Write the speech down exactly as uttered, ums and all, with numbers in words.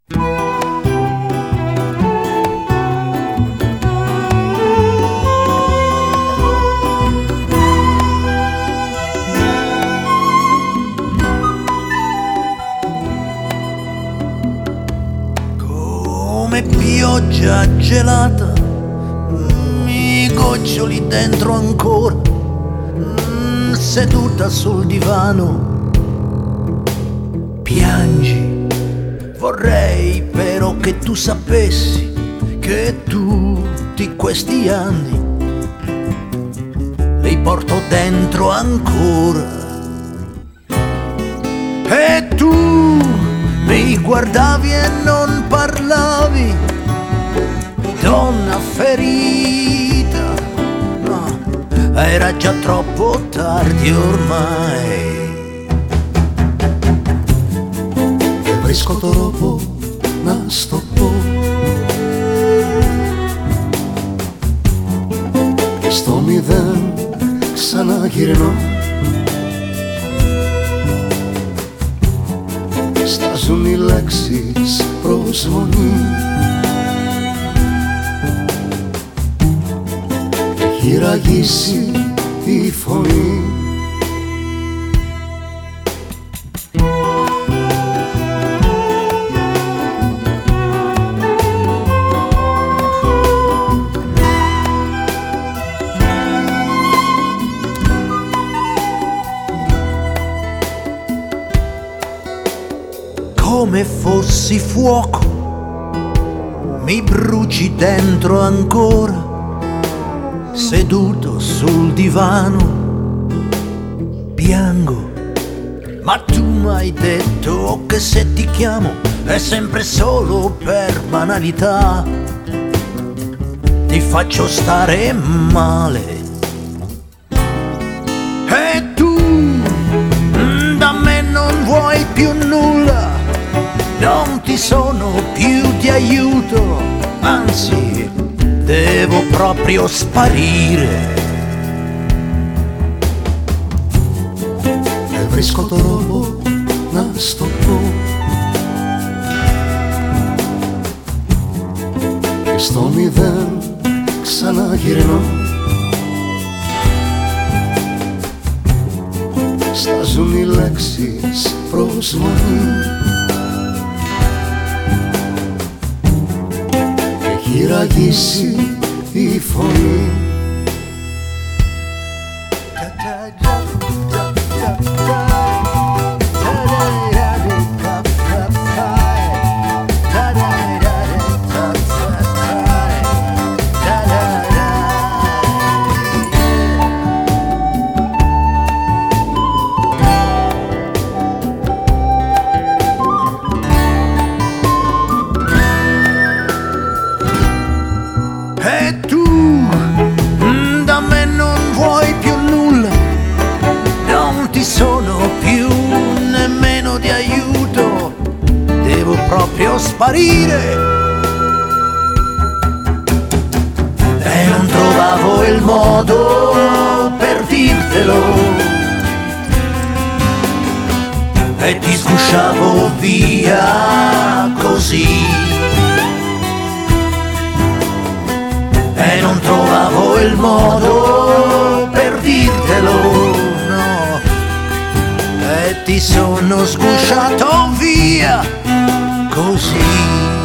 Come pioggia gelata, mi goccioli dentro ancora, seduta sul divano, piangi. Vorrei però che tu sapessi che tutti questi anni li porto dentro ancora. E tu mi guardavi e non parlavi, donna ferita, no, era già troppo tardi ormai. Fresco troppo nastopo, στο μηδέν ξαναγυρνώ, στάζουν οι λέξεις προσμονή, έχει ραγίσει η φωνή. Come fossi fuoco, mi bruci dentro ancora, seduto sul divano, piango. Ma tu m'hai detto che se ti chiamo è sempre solo per banalità, ti faccio stare male. E tu da me non vuoi più nulla, non ti sono più di aiuto, anzi, devo proprio sparire. Δεν βρίσκω τρόπο να στο πω, και στο μηδέν ξαναγυρνώ, στάζουν οι λέξεις προσμονή, έχει ραγίσει η φωνή. E tu da me non vuoi più nulla, non ti sono più nemmeno di aiuto, devo proprio sparire. E non trovavo il modo per dirtelo, e ti sgusciavo via così. E non trovavo il modo per dirtelo, no, e ti sono sgusciato via così.